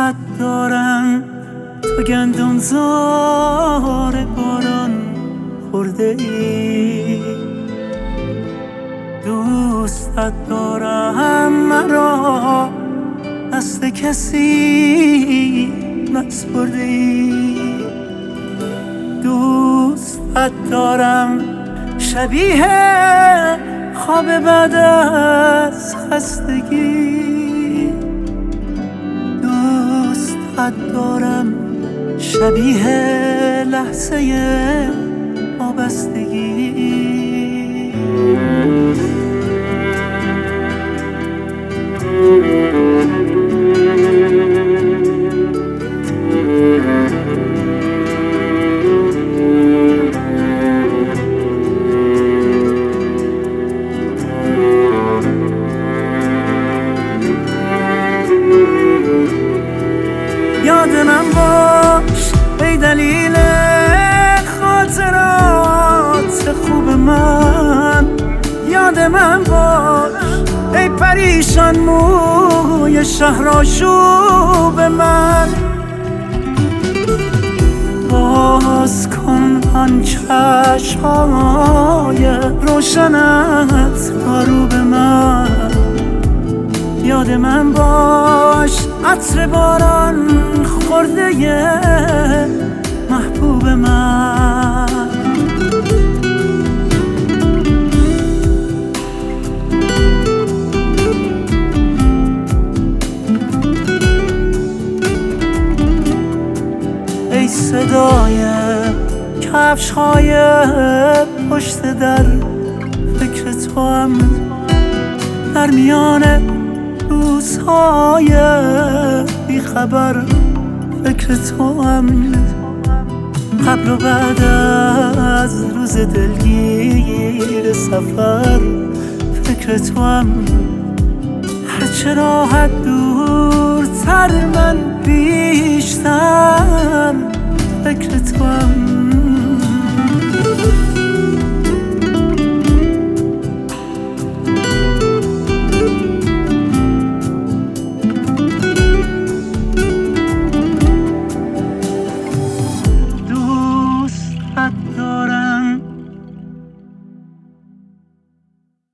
دارم تو گندم زار باران خورده ای، دوست دارم مرا دست کسی نسپرده ای، دوست دارم شبیه خواب بعد از خستگی، دوست دارم شبیه لحظه وابستگی. یاد من باش ای دلیل خاطرات خوب من، یاد من باش ای پریشان موی شهرآشوب من، باز کن آن چشم‌های روشنت رو به من، یاد من باش عطر باران خورده محبوب من. ای صدای کفش‌های پشت در، فکر تو هم در میان روزهای بیخبر، فکر تو هم قبل و بعد از روز دلگیر سفر، فکر تو هم هرچه راحت دورتر من بیشتر، فکر تو هم دوست دارم.